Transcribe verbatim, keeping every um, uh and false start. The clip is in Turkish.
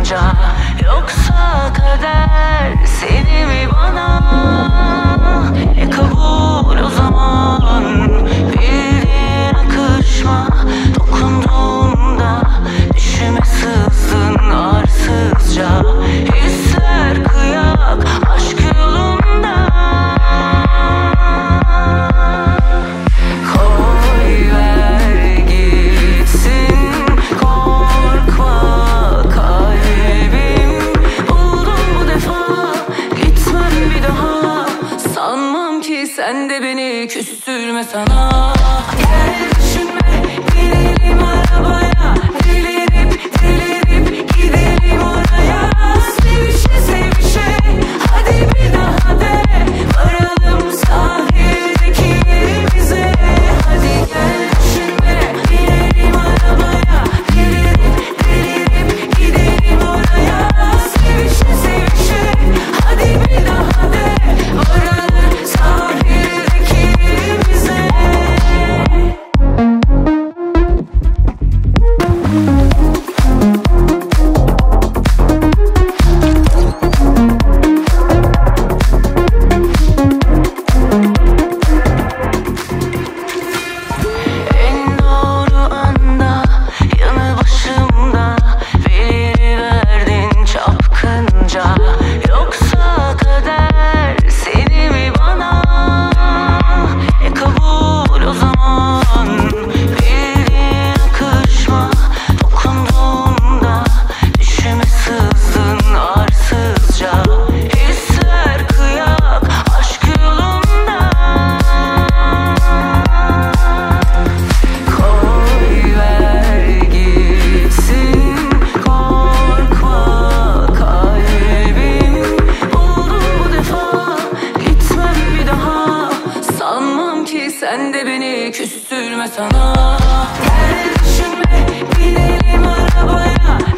çapkınca. Yoksa kader seni mi bana? E kabul o zaman, bildiğin akışma. Dokunduğunda düşüme sızdın arsızca. Hisler kıyak aşk yolunda. Koy ver gitsin, korkma kalbim. Buldum bu defa, gitmem bir daha. Sanmam ki sen de beni küstürme sana. Gel düşünme, binelim arabaya. Delirip delirip gidelim oraya. Sevişe sevişe hadi bir daha de. Varalım sahildeki yerimize. Hadi gel düşünme, binelim arabaya. Delirip delirip gidelim oraya. Sevişe sevişe hadi bir daha de. Varalım sahildeki yerimize. En doğru anda, yanı başımda veriverdin çapkınca. Yoksa kader seni mi bana? E kabul o zaman, bildiğin akışma. Dokunduğunda düşüme sızdın arsızca. Hisler kıyak aşk yolunda. Koy ver gitsin, korkma kalbim. Buldum bu defa, gitmem bir daha. Sanmam ki sen de beni küstürme sana. Gel düşünme, binelim arabaya.